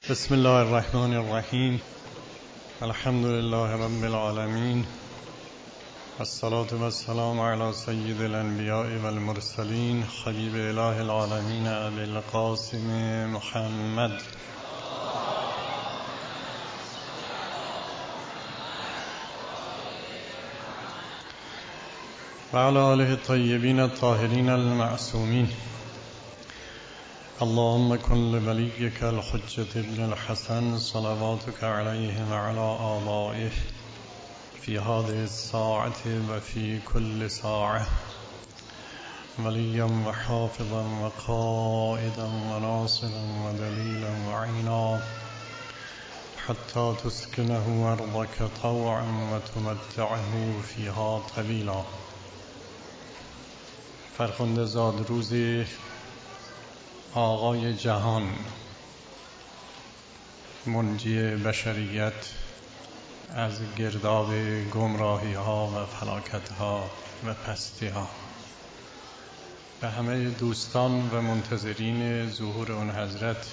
بسم الله الرحمن الرحیم. الحمد لله رب العالمین. الصلاة والسلام علی سید الانبیاء والمرسلین حبیب اله العالمین ابی القاسم محمد و علی آله الطیبین الطاهرین المعصومین. اللهم كن لوليك الحجة ابن الحسن صلواتك عليه وعلى آبائه في هذه الساعة وفي كل ساعة وليا وحافظا وقائدا وناصرا ودليلا وعينا حتى تسكنه أرضك طوعا وتمتعه فيها طويلا. فرخنده زاد روزی آقای جهان، منجی بشریت از گرداب گمراهی ها و فلاکت ها و پستی ها، به همه دوستان و منتظرین ظهور اون حضرت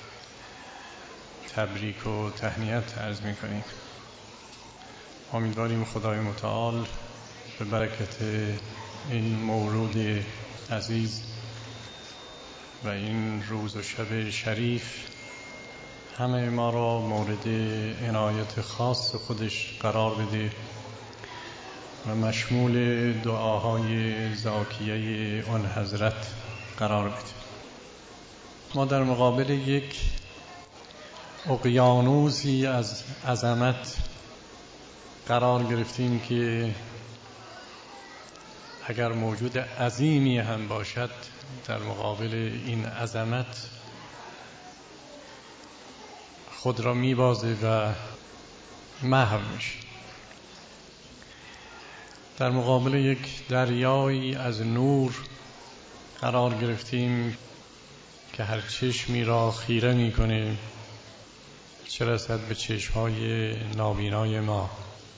تبریک و تهنیت عرض می کنیم. امیدواریم خدای متعال به برکت این مولود عزیز و این روز و شب شریف همه ما را مورد عنایت خاص خودش قرار بده و مشمول دعاهای زاکیه اون حضرت قرار بده. ما در مقابل یک اقیانوسی از عظمت قرار گرفتیم که اگر موجود عظیمی هم باشد در مقابل این عظمت خود را میبازه و محو میشه. در مقابل یک دریایی از نور قرار گرفتیم که هر چشمی را خیره میکنه، چه رسد به چشمهای نابینای ما.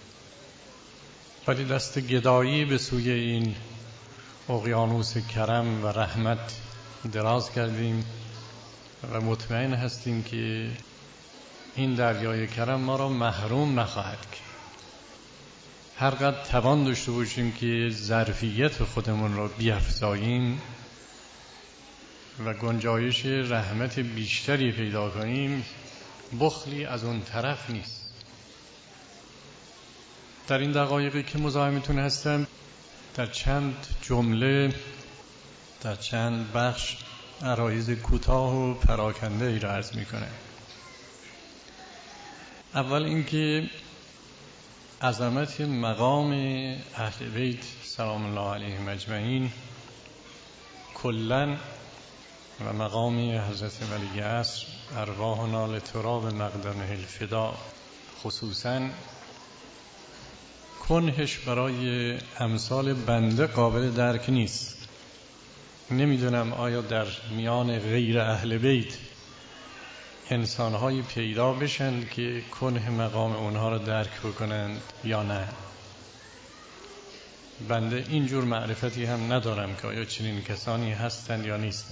ولی دست گدایی به سوی این اقیانوس کرم و رحمت دراز کردیم و مطمئن هستیم که این دریای کرم ما را محروم نخواهد کرد. هر قدر توان داشته باشیم که ظرفیت خودمون را بیفزاییم و گنجایش رحمت بیشتری پیدا کنیم، بخلی از اون طرف نیست. در این دقایقی که مزاحمتون هستم در چند جمله، در چند بخش عرایض کوتاه و پراکنده ای را عرض میکنم. اول اینکه عظمت مقام اهل بیت سلام الله علیهم اجمعین کلاً و مقام حضرت ولی عصر ارواحنا لتراب مقدمه الفدا خصوصاً کنهش برای امثال بنده قابل درک نیست. نمیدونم آیا در میان غیر اهل بیت انسانهایی پیدا بشن که کنه مقام اونها را درک بکنند یا نه. بنده اینجور معرفتی هم ندارم که آیا چنین کسانی هستند یا نیستند.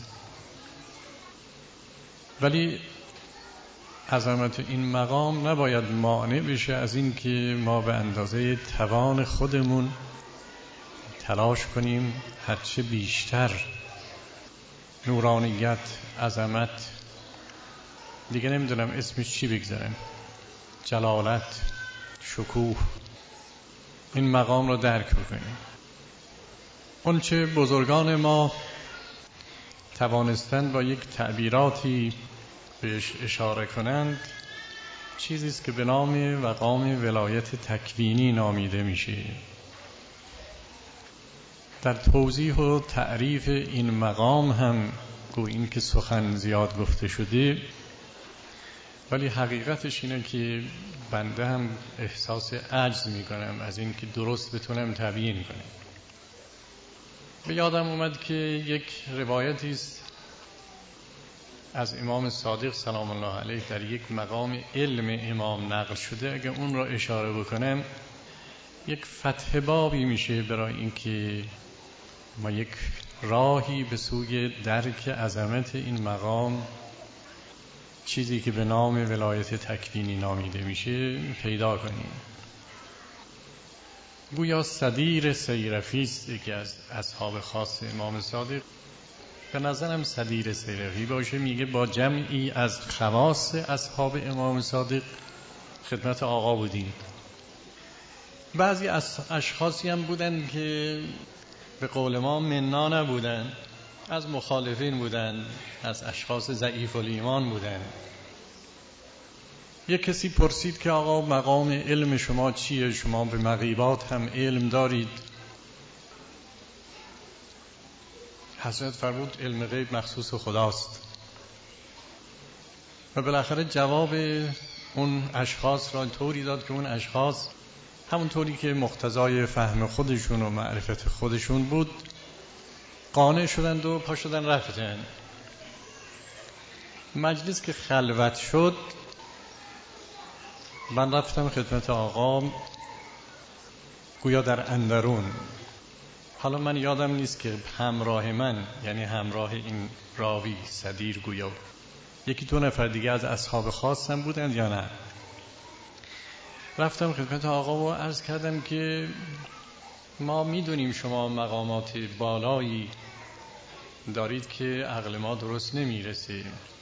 ولی عظمت این مقام نباید مانع بشه از این که ما به اندازه توان خودمون تلاش کنیم هرچه بیشتر نورانیت، عظمت، دیگه نمیدونم اسمش چی بگذارم، جلالت، شکوه، این مقام رو درک بکنیم. اون چه بزرگان ما توانستند با یک تعبیراتی بهش اشاره کنند چیزی است که به نام مقام ولایت تکوینی نامیده میشه. در توضیح و تعریف این مقام هم گوییم که سخن زیاد گفته شده، ولی حقیقتش اینه که بنده هم احساس عجز میکنم از این که درست بتونم تبیین کنم. به یادم اومد که یک روایتی است از امام صادق سلام الله علیه در یک مقام علم امام نقل شده. اگه اون را اشاره بکنم یک فتح بابی میشه برای اینکه ما یک راهی به سوی درک عظمت این مقام چیزی که به نام ولایت تکوینی نامیده میشه پیدا کنیم. گویا صدیر سیرفی است، یکی از اصحاب خاص امام صادق. به نظرم صدیر سیرفی باشه، میگه با جمعی از خواص اصحاب امام صادق خدمت آقا بودیم. بعضی از اشخاصی هم بودن که به قول ما منا نبودن، از مخالفین بودن، از اشخاص ضعیف الایمان بودن. یک کسی پرسید که آقا مقام علم شما چیه؟ شما به مغیبات هم علم دارید؟ حضرت فرمود علم غیب مخصوص خداست. و بالاخره جواب اون اشخاص را طوری داد که اون اشخاص همون طوری که مقتضای فهم خودشون و معرفت خودشون بود قانع شدند و پا شدن رفتن. مجلس که خلوت شد، من رفتم خدمت آقا، گویا در اندرون. حالا من یادم نیست که همراه من، یعنی همراه این راوی صدیر گویا یکی دو نفر دیگه از اصحاب خاصم بودند یا نه. رفتم خدمت آقا و عرض کردم که ما میدونیم شما مقامات بالایی دارید که عقل ما درست نمیرسه.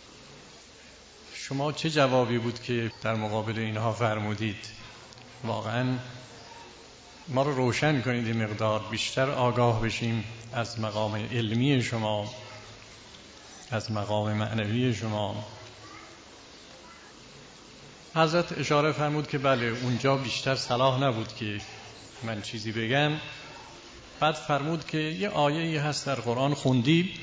شما چه جوابی بود که در مقابل اینها فرمودید؟ واقعا ما رو روشن کنید، این مقدار بیشتر آگاه بشیم از مقام علمی شما، از مقام معنوی شما. حضرت اشاره فرمود که بله اونجا بیشتر صلاح نبود که من چیزی بگم. بعد فرمود که یه آیه‌ای هست در قرآن خوندی؟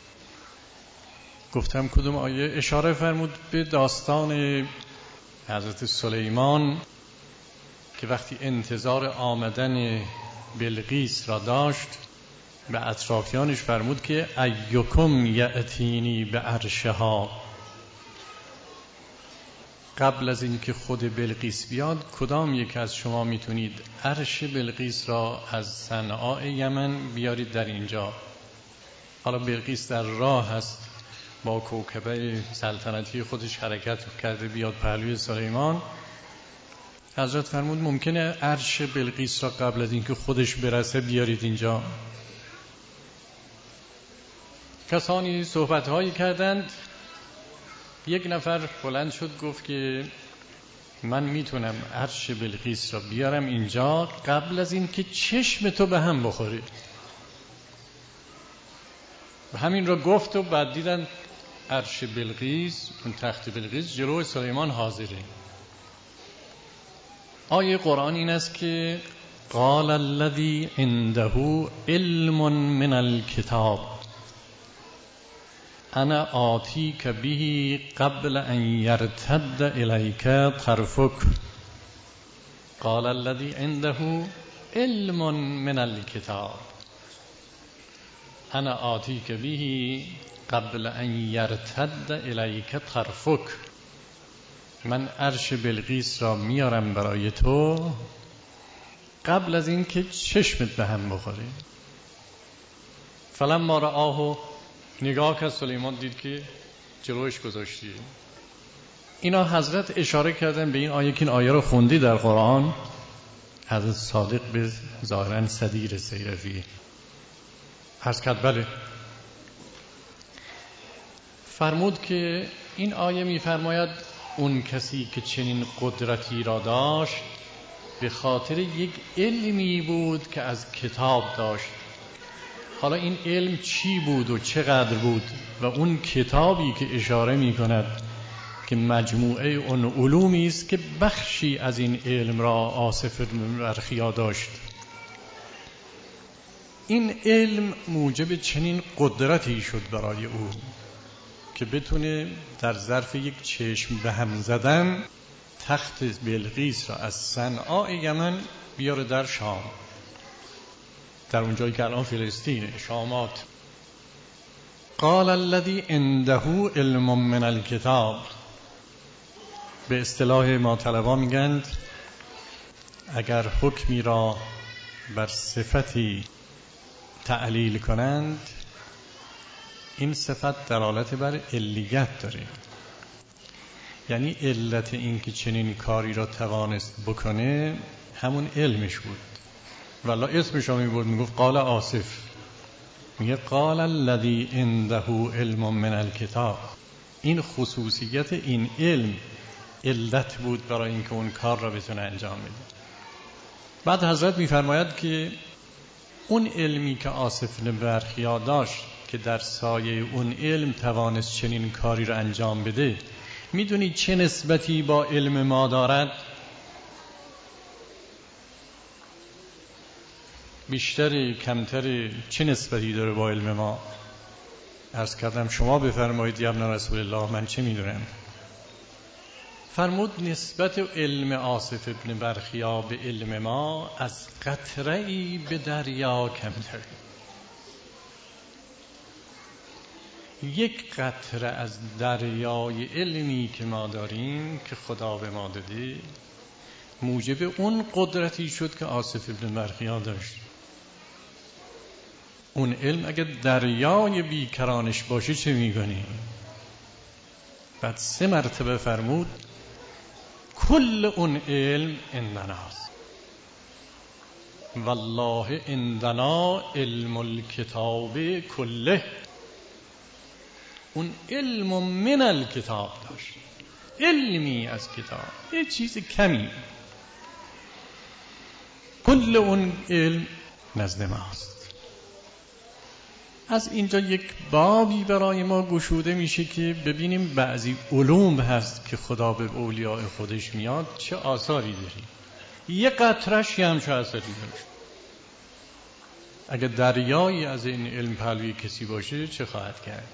گفتم کدوم آیه؟ اشاره فرمود به داستان حضرت سلیمان که وقتی انتظار آمدن بلقیس را داشت به اطرافیانش فرمود که ایکم یأتینی به عرشها، قبل از اینکه خود بلقیس بیاد کدام یک از شما میتونید عرش بلقیس را از صنعاء یمن بیارید در اینجا. حالا بلقیس در راه هست، با کوکبه سلطنتی خودش حرکت کرده بیاد پهلوی سلیمان. حضرت فرمود ممکنه عرش بلقیس را قبل از اینکه خودش برسه بیارید اینجا. کسانی صحبت‌هایی کردند. یک نفر بلند شد گفت که من میتونم عرش بلقیس را بیارم اینجا قبل از این که چشم تو به هم بخوری. و همین را گفت و بعد دیدن عرش بلقیس، اون تخت بلقیس جلوی سلیمان حاضره. آیه قرآن این است که قال الذی عنده علم من الکتاب انا آتیک به قبل ان یرتد الیک طرفک. قال الذی عنده علم من الکتاب انا آتیک به قبل ان یرتد الیک طرفک. من عرش بلقیس را میارم برای تو قبل از این که چشمت به هم بخوره. فلما رآه، نگاه که سلیمان دید که جلوش گذاشتی. اینا حضرت اشاره کردن به این آیه که این آیه رو خوندی در قرآن. حضرت صادق به ظاهرا صدیر سیرفی عرض کرد بله. فرمود که این آیه میفرماید اون کسی که چنین قدرتی را داشت به خاطر یک علمی بود که از کتاب داشت. حالا این علم چی بود و چقدر بود؟ و اون کتابی که اشاره می کند که مجموعه اون علومی است که بخشی از این علم را آصف برخیا داشت. این علم موجب چنین قدرتی شد برای او که بتونه در ظرف یک چشم به هم زدن تخت بلقیس را از صنعاء یمن بیاره در شام، در اونجایی که الان فلسطین، شامات. قال الذی عنده علم من الکتاب. به اصطلاح ما طلبا میگند اگر حکمی را بر صفتی تعلیل کنند این صفت دلالت بر علیت داره. یعنی علت این که چنین کاری را توانست بکنه همون علمش بود. والا اسمش رو میبرد، میگفت قال آصف، میگه قال الذی عنده علم من الکتاب. این خصوصیت این علم علت بود برای اینکه اون کار را بتونه انجام بده. بعد حضرت میفرماید که اون علمی که آصف بن برخیا داشت که در سایه اون علم توانست چنین کاری را انجام بده، میدونید چه نسبتی با علم ما دارد؟ بیشتر کمتر چه نسبتی داره با علم ما؟ عرض کردم شما بفرمایید یا ابن رسول الله، من چه میدونم؟ فرمود نسبت علم آصف ابن برخیا به علم ما از قطره‌ای به دریا کمتر. یک قطره از دریای علمی که ما داریم که خدا به ما داده موجب اون قدرتی شد که آصف ابن برخیا داشت. اون علم اگه دریای بیکرانش باشه چه میکنی؟ بعد 3 مرتبه فرمود کل اون علم عندناست، والله عندنا علم الکتاب کله. اون علم من الکتاب داشت، علمی از کتاب، یه چیز کمی. کل اون علم نزد ماست. از اینجا یک بابی برای ما گشوده میشه که ببینیم بعضی علوم هست که خدا به اولیاء خودش میاد چه آثاری داری. یه قطره‌ش هم چه اثری داشت. اگه دریایی از این علم پهلوی کسی باشه چه خواهد کرد؟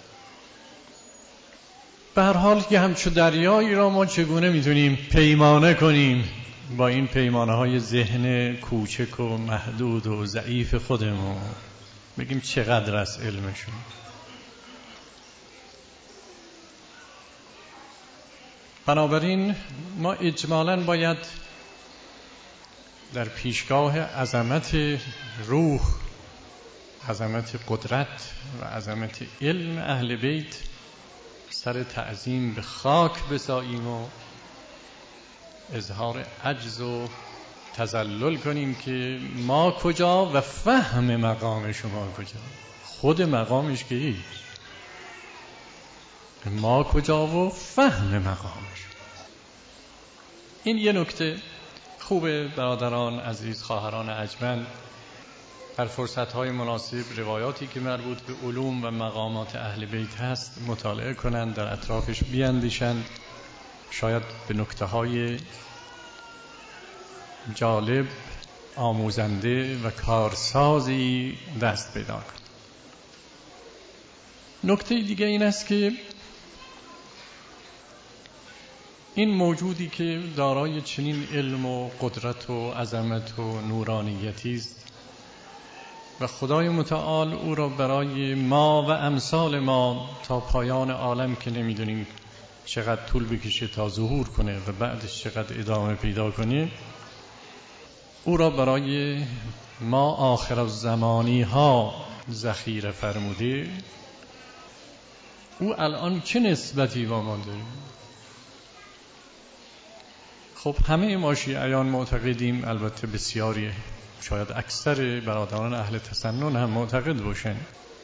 به هر حال که همچو دریایی را ما چگونه میتونیم پیمانه کنیم با این پیمانه های ذهن کوچک و محدود و ضعیف خودمون، بگیم چقدر از علمشون. بنابراین ما اجمالاً باید در پیشگاه عظمت روح، عظمت قدرت و عظمت علم اهل بیت سر تعظیم به خاک بساییم و اظهار عجز و تذلل کنیم که ما کجا و فهم مقام شما کجا. خود مقامش که هیچ، ما کجا و فهم مقامش. این یه نکته خوبه برادران عزیز، خواهران ارجمند، در فرصت‌های مناسب روایاتی که مربوط به علوم و مقامات اهل بیت هست مطالعه کنند، در اطرافش بیاندیشند، شاید به نکته‌های جالب، آموزنده و کارسازی دست پیدا کنند. نکته دیگه این است که این موجودی که دارای چنین علم و قدرت و عظمت و نورانیتی است و خدای متعال او را برای ما و امثال ما تا پایان عالم که نمیدونیم چقدر طول بکشه تا ظهور کنه و بعدش چقدر ادامه پیدا کنه، او را برای ما آخر الزمانی ها ذخیره فرموده. او الان چه نسبتی با ما داره؟ خب همه ما شیعیان معتقدیم، البته بسیاری، شاید اکثر برادران اهل تسنن هم معتقد باشن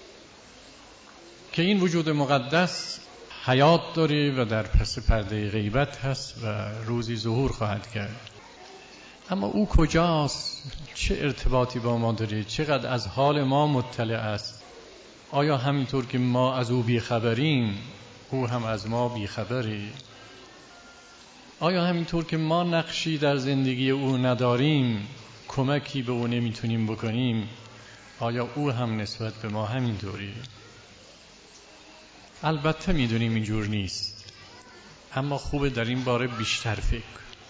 که این وجود مقدس حیات داره و در پس پرده غیبت هست و روزی ظهور خواهد کرد. اما او کجاست؟ چه ارتباطی با ما داره؟ چقدر از حال ما مطلع است؟ آیا همینطور که ما از او بیخبریم او هم از ما بیخبره؟ آیا همینطور که ما نقشی در زندگی او نداریم، کمکی به او نمیتونیم بکنیم، آیا او هم نسبت به ما همینطوری؟ البته میدونیم اینجور نیست، اما خوبه در این باره بیشتر فکر.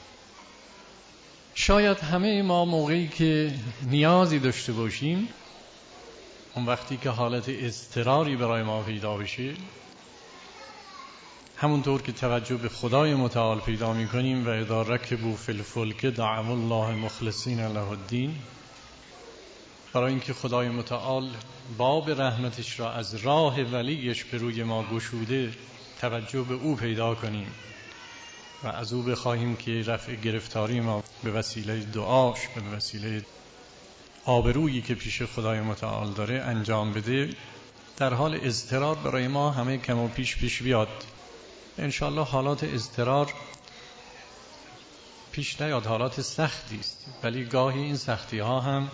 شاید همه ما موقعی که نیازی داشته باشیم، اون وقتی که حالت اضطراری برای ما پیدا بشه، همونطور که توجه به خدای متعال پیدا می‌کنیم و اذا رکبوا فی الفلک دعوا الله مخلصین له الدین، برای اینکه خدای متعال باب رحمتش را از راه ولیش به روی ما گشوده، توجه به او پیدا کنیم و از او بخواهیم که رفع گرفتاری ما به وسیله دعاش، به وسیله آبرویی که پیش خدای متعال داره انجام بده، در حال اضطرار برای ما همه کم و پیش بیاد. انشاءالله حالات اضطرار پیش نیاد، حالات سختی است، ولی گاهی این سختی ها هم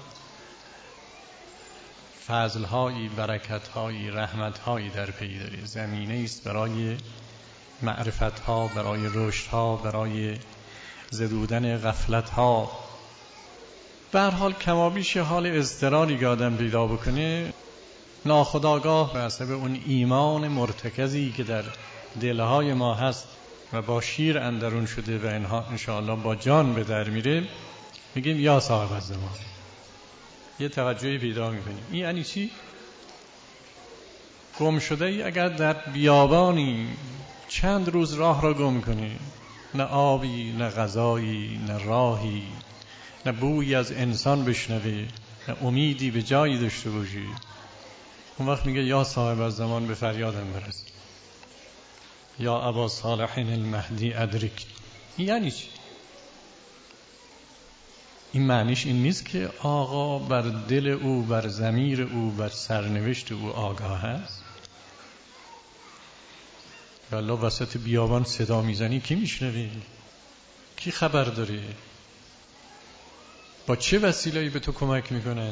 فضل‌هایی، برکت‌هایی، رحمت‌هایی در پی داره. زمینه است برای معرفت‌ها، برای رشدها، برای زدودن غفلت‌ها. به هر حال کمابیش حال اضطراری که آدم پیدا بکنه، ناخودآگاه به حسب اون ایمان مرتکزی که در دلهای ما هست و با شیر اندرون شده و اینها انشاءالله با جان به در میره، میگیم یا صاحب الزمان. یه توجهی پیدا میکنیم. این یعنی چی؟ گم شده ای اگر در بیابانی چند روز راه را گم کنی، نه آبی، نه غذایی، نه راهی، نه بویی از انسان بشنوی، نه امیدی به جایی داشته باشی، اون وقت میگه یا صاحب الزمان به فریادم برس، یا ابا صالح المهدی ادرک. این یعنی چی؟ این معنیش این نیست که آقا بر دل او، بر ضمیر او، بر سرنوشت او آگاه است. والله وسط بیابان صدا میزنی کی میشنوی؟ کی خبر داره؟ با چه وسیله‌ای به تو کمک میکنن؟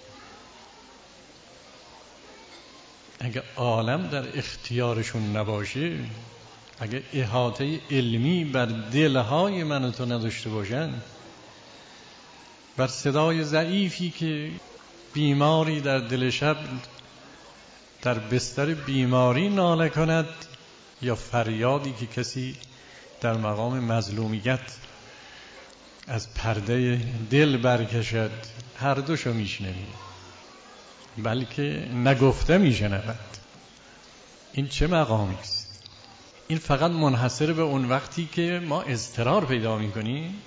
اگه عالم در اختیارشون نباشه، اگه احاطه علمی بر دلهای من و تو نداشته باشن، بر صدای ضعیفی که بیماری در دل شب در بستر بیماری ناله کند، یا فریادی که کسی در مقام مظلومیت از پرده دل برکشد، هر دوشو میشنوی، بلکه نگفته میشنود. این چه مقامی است؟ این فقط منحصر به اون وقتی که ما اضطرار پیدا میکنیم،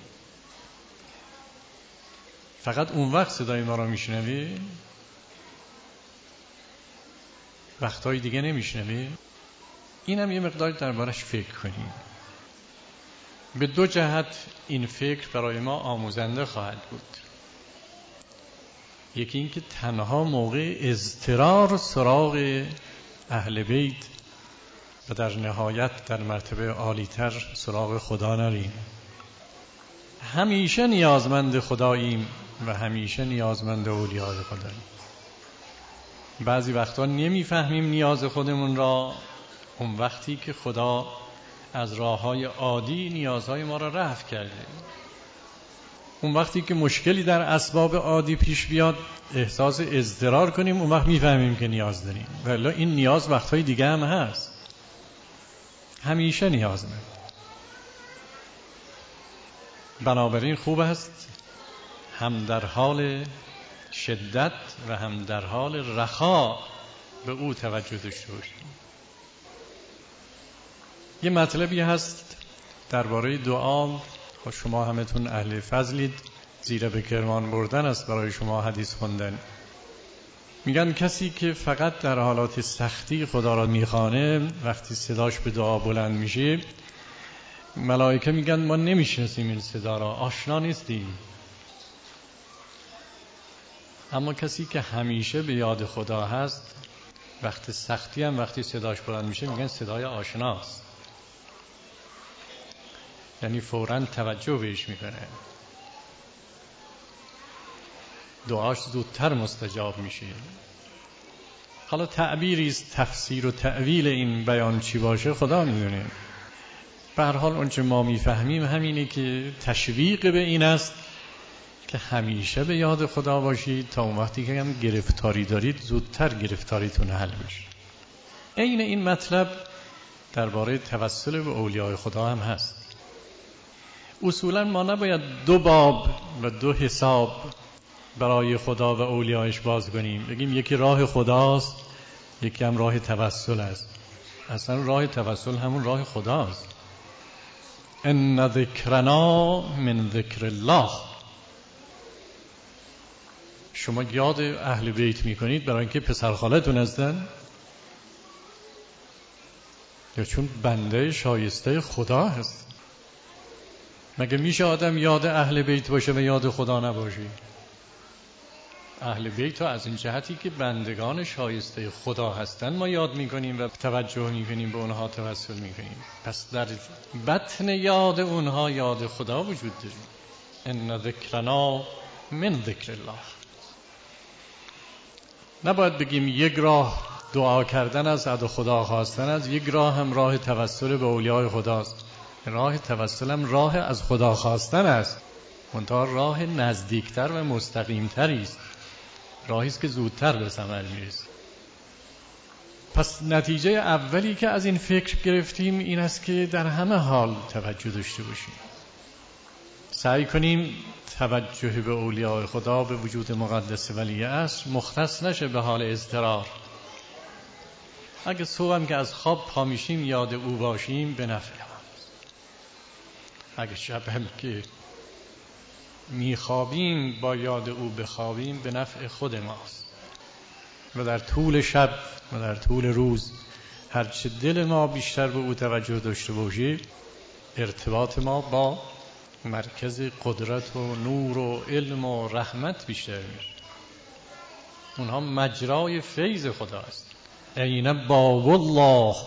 فقط اون وقت صدای ما را میشنوی، وقتهای دیگه نمیشنوی. این هم یه مقدار دربارش فکر کنیم. به دو جهت این فکر برای ما آموزنده خواهد بود. یکی این که تنها موقع اضطرار سراغ اهل بیت و در نهایت در مرتبه عالی‌تر سراغ خدا نریم. همیشه نیازمند خداییم و همیشه نیازمند اولیای خداییم. بعضی وقتا نمیفهمیم نیاز خودمون را، اون وقتی که خدا از راه‌های عادی نیازهای ما را رفع کرده. اون وقتی که مشکلی در اسباب عادی پیش بیاد، احساس اضطرار کنیم، اون وقت میفهمیم که نیاز داریم. ولی این نیاز وقتهای دیگه هم هست. همیشه نیازمند. بنابراین خوب است هم در حال شدت و هم در حال رخا به او توجه داشته باشیم. یه مطلبی هست درباره دعا، شما همتون اهل فضلید، زیره به کرمان بردن است برای شما حدیث خوندن. میگن کسی که فقط در حالات سختی خدا را میخوانه، وقتی صداش به دعا بلند میشه، ملائکه میگن ما نمیشناسیم این صدا را، آشنا نیستیم. اما کسی که همیشه به یاد خدا هست، وقت سختی هم وقتی صداش بلند میشه میگن صدای آشناست، یعنی فوراً توجه بهش میکنه، دعاش زودتر مستجاب میشه. حالا تعبیری است، تفسیر و تأویل این بیان چی باشه خدا میدونه. به هر حال اون چه ما میفهمیم همینه که تشویق به این است که همیشه به یاد خدا باشید تا اون وقتی که هم گرفتاری دارید زودتر گرفتاریتون حل بشه. عین این مطلب درباره توسل به اولیای خدا هم هست. اصولا ما نباید دو باب و دو حساب برای خدا و اولیایش باز کنیم، بگیم یکی راه خداست یکی هم راه توسل است. اصلا راه توسل همون راه خداست. ان ذکرنا من ذکر الله. شما یاد اهل بیت میکنید برای اینکه پسرخالتون هستن، یا چون بنده شایسته خدا هست؟ مگه میشه آدم یاد اهل بیت باشه و یاد خدا نباشه؟ اهل بیت ها از این جهتی که بندگان شایسته خدا هستن ما یاد میکنیم و توجه میکنیم به اونها، توسل میکنیم. پس در بطن یاد اونها یاد خدا وجود داره. ان ذکرنا من ذکر الله. نباید بگیم یک راه دعا کردن است، از خدا خواستن است، یک راه هم راه توسل به اولیاء خداست. راه توسل هم راه از خدا خواستن است، منتها راه نزدیکتر و مستقیمتری است، راهی است که زودتر به ثمر میرسه. پس نتیجه اولی که از این فکر گرفتیم این است که در همه حال توجه داشته باشیم، سعی کنیم توجه به اولیاء خدا، به وجود مقدس ولی عصر مختص نشه به حال اضطرار. اگه صبحم که از خواب پا میشیم یاد او باشیم به نفع ماست، اگه شب هم که میخوابیم با یاد او بخوابیم به نفع خود ماست. و در طول شب و در طول روز هرچه دل ما بیشتر به او توجه داشته باشه، ارتباط ما با مرکز قدرت و نور و علم و رحمت بیشتر میشه. اونها مجرای فیض خدا است. این باب الله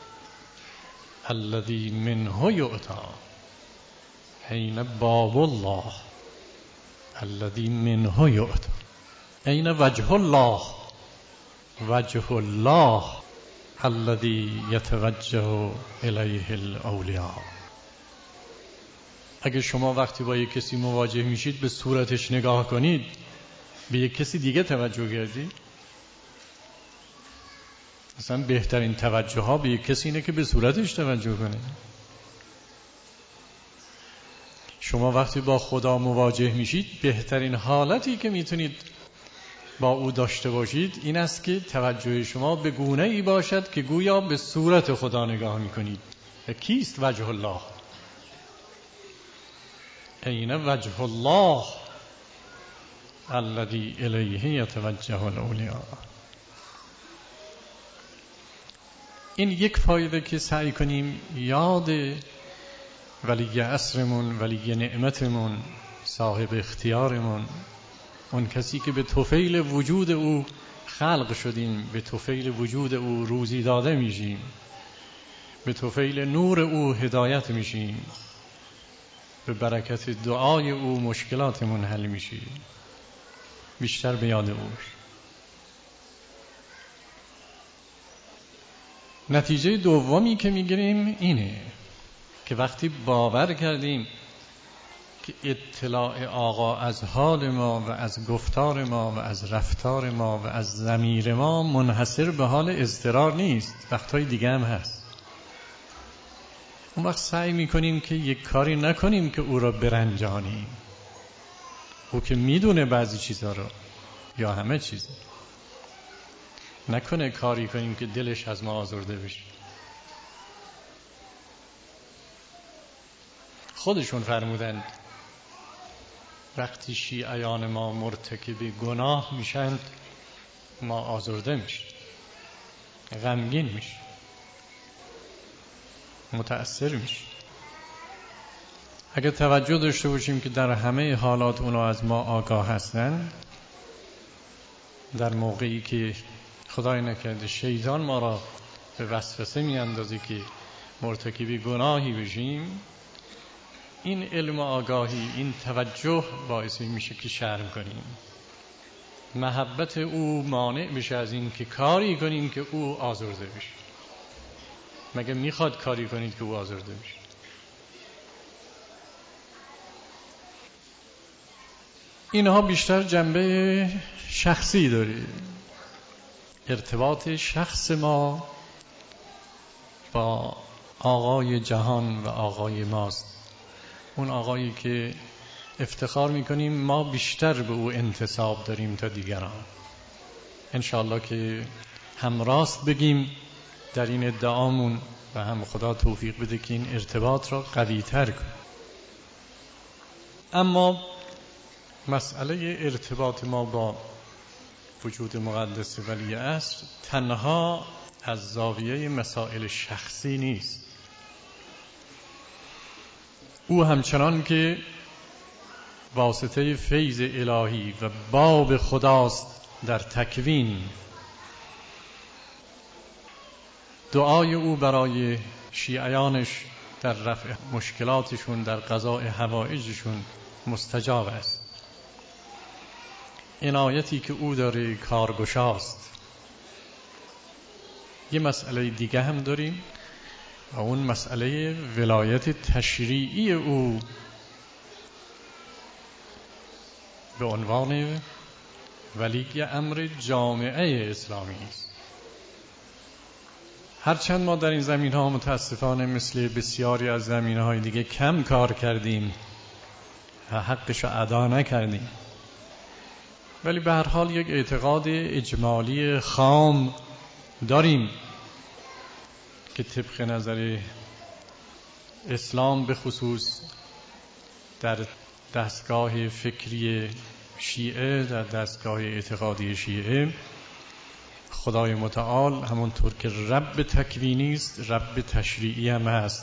الذی منه یؤتی. این باب الله الذی منه یؤتی. این وجه الله، وجه الله الذی یتوجه الیه الاولیاء. اگه شما وقتی با یک کسی مواجه میشید به صورتش نگاه کنید، به یک کسی دیگه توجه کردید؟ اصلا بهترین توجه ها به یک کسی اینه که به صورتش توجه کنید. شما وقتی با خدا مواجه میشید بهترین حالتی که میتونید با او داشته باشید این است که توجه شما به گونه ای باشد که گویا به صورت خدا نگاه میکنید. کیست وجه الله؟ این وجه الله الذی الیه یتوجه الاولیاء. این یک فایده که سعی کنیم یاد ولی عصرمون، ولی نعمتمون، صاحب اختیارمون، اون کسی که به طفیل وجود او خلق شدیم، به طفیل وجود او روزی داده میشیم، به طفیل نور او هدایت میشیم، به برکت دعای او مشکلاتمون حل میشه، بیشتر به یاد او. نتیجه دومی که میگیریم اینه که وقتی باور کردیم که اطلاع آقا از حال ما و از گفتار ما و از رفتار ما و از ضمیر ما منحصر به حال اضطرار نیست، وقتهای دیگه هم هست. اون وقت سعی میکنیم که یک کاری نکنیم که او را برنجانیم. او که میدونه بعضی چیزها رو یا همه چیز، نکنه کاری کنیم که دلش از ما آزرده بشه. خودشون فرمودند وقتی شیعیان ما مرتکب گناه میشند ما آزرده میشیم، غمگین میشیم، متأثر میشیم. اگر توجه داشته باشیم که در همه حالات اونا از ما آگاه هستن، در موقعی که خدای نکرده شیطان ما را به وسوسه میاندازه که مرتکب گناهی بشیم، این علم و آگاهی، این توجه باعث میشه که شرم کنیم، محبت او مانع بشه از این که کاری کنیم که او آزرده بشه. مگه میخواد کاری کنید که او آزرده بشه؟ اینها بیشتر جنبه شخصی داره، ارتباط شخص ما با آقای جهان و آقای ماست، اون آقایی که افتخار میکنیم ما بیشتر به او انتساب داریم تا دیگران. انشاءالله که هم راست بگیم در این ادعامون و هم خدا توفیق بده که این ارتباط را قوی تر کنیم. اما مسئله ارتباط ما با وجود مقدس ولی عصر تنها از زاویه مسائل شخصی نیست. او همچنان که واسطه فیض الهی و باب خداست در تکوین، دعای او برای شیعیانش در رفع مشکلاتشون، در قضاء حوائجشون مستجاب است. عنایتی که او داره کارگشاست. یه مسئله دیگه هم داریم و اون مسئله ولایت تشریعی او به عنوان ولی امر جامعه اسلامی است. هرچند ما در این زمین ها متاسفانه مثل بسیاری از زمین های دیگه کم کار کردیم و حقش رو ادا نکردیم، ولی به هر حال یک اعتقاد اجمالی خام داریم که طبق نظر اسلام به خصوص در دستگاه فکری شیعه، در دستگاه اعتقادی شیعه، خدای متعال همونطور که رب تکوینی است، رب تشریعی هم هست.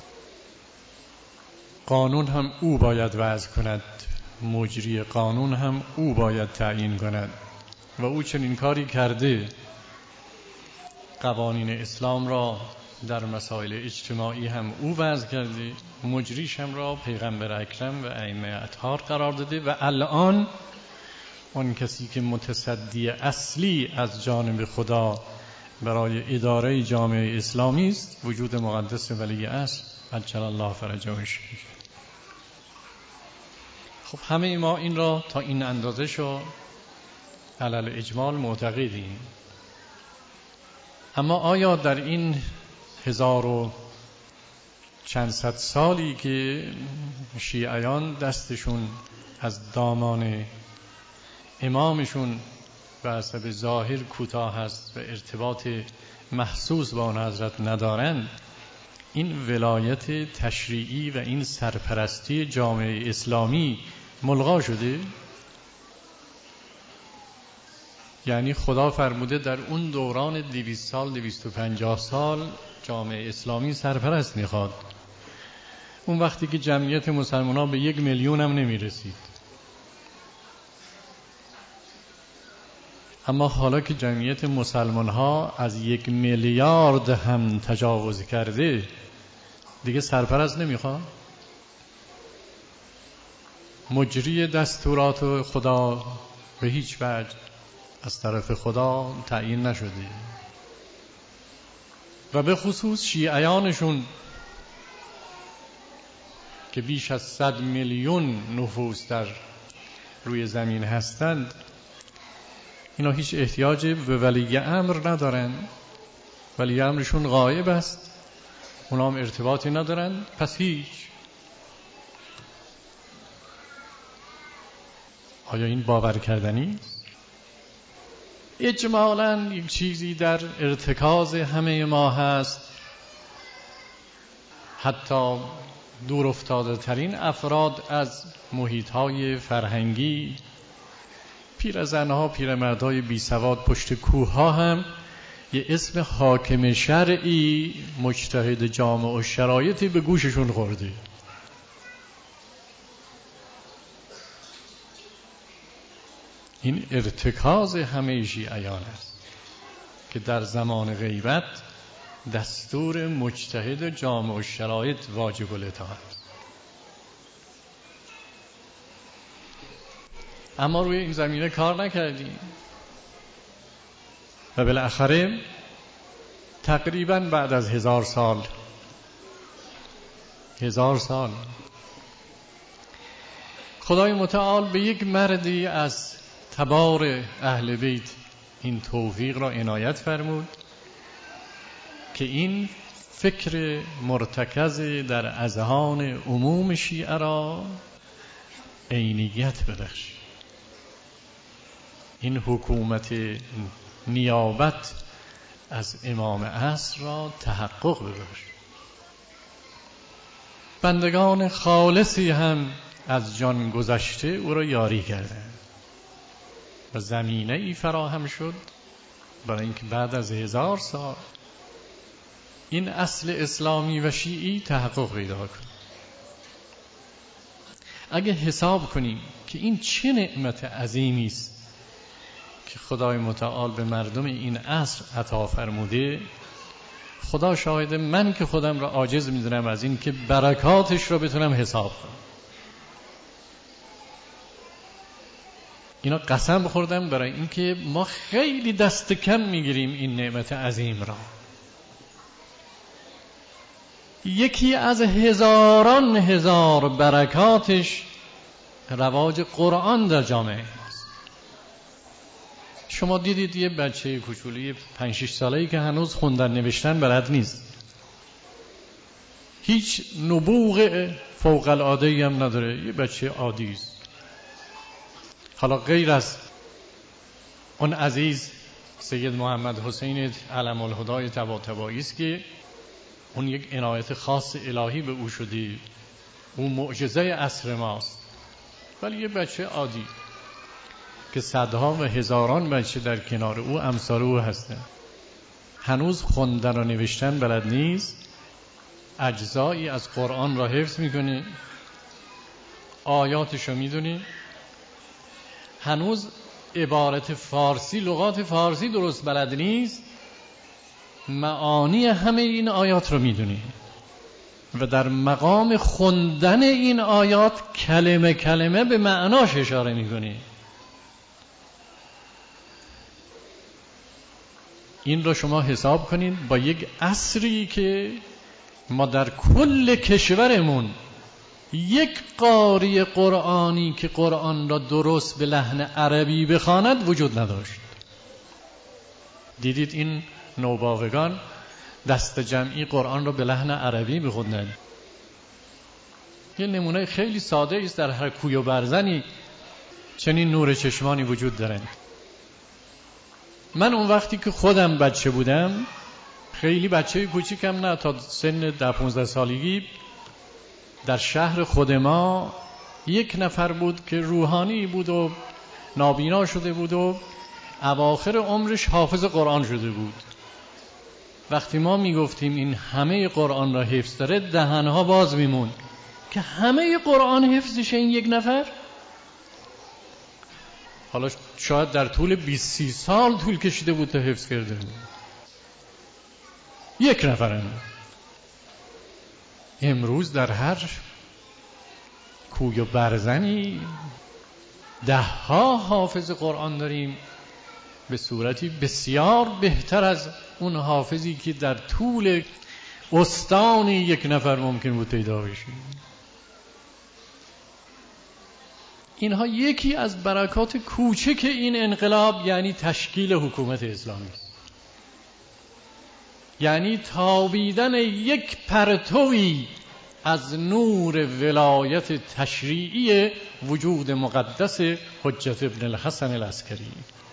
قانون هم او باید وضع کند، مجری قانون هم او باید تعیین کند و او چنین کاری کرده. قوانین اسلام را در مسائل اجتماعی هم او وضع کرده، مجریش هم را پیغمبر اکرم و ائمه اطهار قرار داده و الان اون کسی که متصدی اصلی از جانب خدا برای اداره جامعه اسلامی است وجود مقدس ولی اصل عجل الله فرجه الشریف. خب همه ما این را تا این اندازه شو علل اجمال معتقدیم. اما آیا در این 1000 و چند صد سالی که شیعیان دستشون از دامان امامشون به حسب ظاهر کوتاه است و ارتباط محسوس با آن حضرت ندارند، این ولایت تشریعی و این سرپرستی جامعه اسلامی ملغا شده؟ یعنی خدا فرموده در اون دوران 200 سال 250 سال جامعه اسلامی سرپرست میخواد. اون وقتی که جمعیت مسلمان ها به 1 میلیون هم نمی رسید. اما حالا که جمعیت مسلمان ها از 1 میلیارد هم تجاوز کرده، دیگه سرپرست نمیخواد؟ مجری دستورات خدا به هیچ وجه از طرف خدا تعیین نشده و به خصوص شیعیانشون که بیش از 100 میلیون نفوس در روی زمین هستند، اینا هیچ احتیاج به ولی امر ندارن. ولی امرشون غایب است، اونا هم ارتباطی ندارن، پس هیچ. آیا این باور کردنی؟ اجمالاً یک چیزی در ارتکاز همه ما هست. حتی دور افتاده ترین افراد از محیط‌های فرهنگی، پیرزن‌ها، پیرمردهای بی سواد پشت کوه‌ها هم یه اسم حاکم شرعی مجتهد جامع و شرایطی به گوششون خورده. این ارتکاز همه شیعیان است که در زمان غیبت دستور مجتهد جامع و شرایط واجب الاطاعت. اما روی این زمینه کار نکردیم و بالاخره تقریبا بعد از 1000 سال خدای متعال به یک مردی از تبار اهل بیت این توفیق را عنایت فرمود که این فکر مرتکز در اذهان عموم شیعه را عینیت ببخشد. این حکومت نیابت از امام عصر را تحقق ببخشد. بندگان خالصی هم از جان گذشته او را یاری کردند و زمینه ای فراهم شد برای اینکه بعد از 1000 سال این اصل اسلامی و شیعی تحقق پیدا کند. اگه حساب کنیم که این چه نعمت عظیمی است که خدای متعال به مردم این عصر عطا فرموده، خدا شاهد من که خودم را عاجز می‌دونم از این که برکاتش را بتونم حساب کنم. اینا قسم خوردم برای اینکه ما خیلی دست کم میگیریم این نعمت عظیم را. یکی از هزاران هزار برکاتش رواج قرآن در جامعه است. شما دیدید یه بچه کوچولی 5-6 ساله‌ای که هنوز خوندن نوشتن بلد نیست، هیچ نبوغ فوق العاده‌ای هم نداره، یه بچه عادی است. حالا غیر از اون عزیز سید محمد حسین علم الهدای طباطبایی است که اون یک عنایت خاص الهی به او شده، اون معجزه عصر ماست، ولی یه بچه عادی که صدها و هزاران بچه در کنار او امثال او هستن، هنوز خوندن و نوشتن بلد نیست، اجزایی از قرآن را حفظ میکنه، آیاتش رو میدونه، هنوز عبارت فارسی، لغات فارسی درست بلد نیست، معانی همه این آیات رو میدونی و در مقام خوندن این آیات کلمه کلمه به معناش اشاره میکنی. این رو شما حساب کنید با یک عصری که ما در کل کشورمون یک قاری قرآنی که قرآن را درست به لحن عربی بخواند وجود نداشت. دیدید این نوباوگان دست جمعی قرآن را به لحن عربی بخوندند. یه نمونه خیلی ساده است، در هر کوی و برزنی چنین نور چشمانی وجود دارند. من اون وقتی که خودم بچه بودم، خیلی بچه کوچیکم نه، تا سن 10-15 سالگی، در شهر خود ما یک نفر بود که روحانی بود و نابینا شده بود و اواخر عمرش حافظ قرآن شده بود. وقتی ما میگفتیم این همه قرآن را حفظ داره، دهنها باز میمون که همه قرآن حفظش این یک نفر. حالا شاید در طول 20-30 سال طول کشیده بود تا حفظ کرده، یک نفر. امروز در هر کوی و برزنی 10 حافظ قرآن داریم، به صورتی بسیار بهتر از اون حافظی که در طول استان یک نفر ممکن بود پیدا بشه. اینها یکی از برکات کوچک این انقلاب، یعنی تشکیل حکومت اسلامی، یعنی تابیدن یک پرتوی از نور ولایت تشریعی وجود مقدس حجت ابن الحسن العسکری.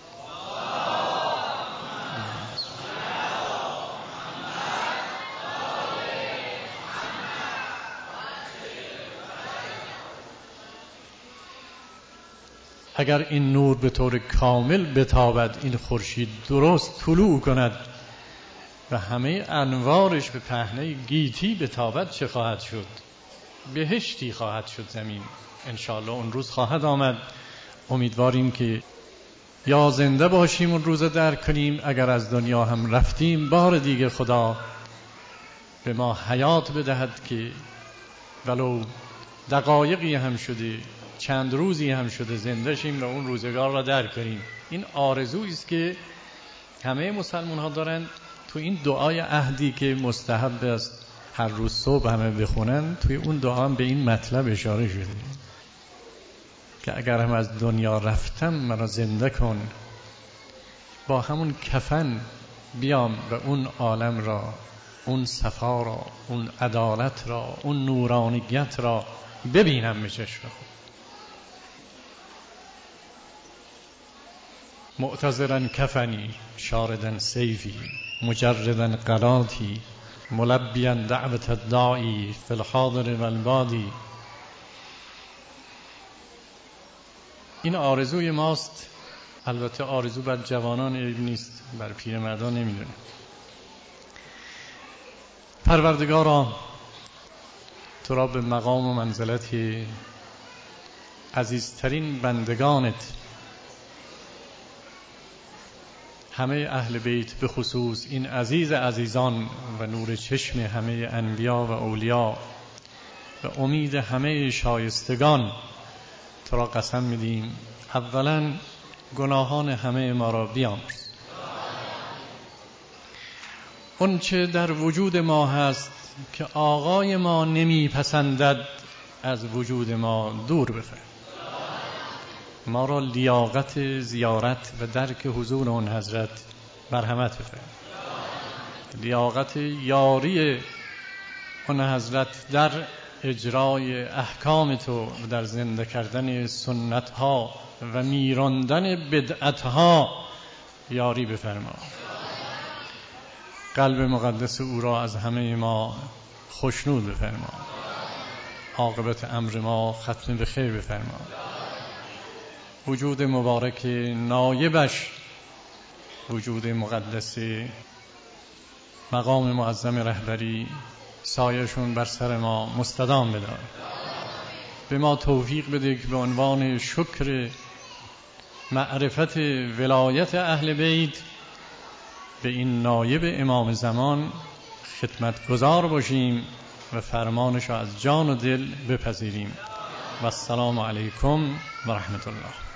اگر این نور به طور کامل بتابد، این خورشید درست طلوع کند و همه انوارش به پهنه گیتی بتابد، چه خواهد شد؟ بهشتی خواهد شد زمین. انشاءالله اون روز خواهد آمد. امیدواریم که یا زنده باشیم اون روز درک کنیم، اگر از دنیا هم رفتیم بار دیگه خدا به ما حیات بدهد که ولو دقایقی هم شده، چند روزی هم شده، زنده شیم و اون روزگار را درک کنیم. این آرزویی است که همه مسلمان ها دارن. تو این دعای عهدی که مستحب است هر روز صبح همه بخونن، توی اون دعا هم به این مطلب اشاره شده که اگر هم از دنیا رفتم مرا زنده کن، با همون کفن بیام و اون عالم را، اون صفا را، اون عدالت را، اون نورانیت را ببینم به چشم خود. معتذرا کفنی شاردا سیفی مجردا قلاتی ملبیا دعوت الداعی فی الحاضر و البادی. این آرزوی ماست. البته آرزو بر جوانان عیب نیست، بر پیرمردان نمیدونه. پروردگارا تو را به مقام و منزلت عزیزترین بندگانت، همه اهل بیت به خصوص این عزیز عزیزان و نور چشم همه انبیا و اولیا و امید همه شایستگان، تو را قسم میدیم اولا گناهان همه ما را بیامرز. اون چه در وجود ما هست که آقای ما نمیپسندد از وجود ما دور بفرد. ما را لیاقت زیارت و درک حضور اون حضرت مرحمت بفرد. لیاقت یاری اون حضرت در اجرای احکام تو و در زنده کردن سنت ها و میراندن بدعت ها یاری بفرما. قلب مقدس او را از همه ما خوشنود بفرما. عاقبت امر ما ختم به خیر بفرما. وجود مبارک نایبش، وجود مقدس مقام معظم رهبری، سایه‌شون بر سر ما مستدام بدار. به ما توفیق بده که به عنوان شکر معرفت ولایت اهل بیت به این نایب امام زمان خدمتگزار باشیم و فرمانش را از جان و دل بپذیریم. و السلام علیکم و رحمت الله.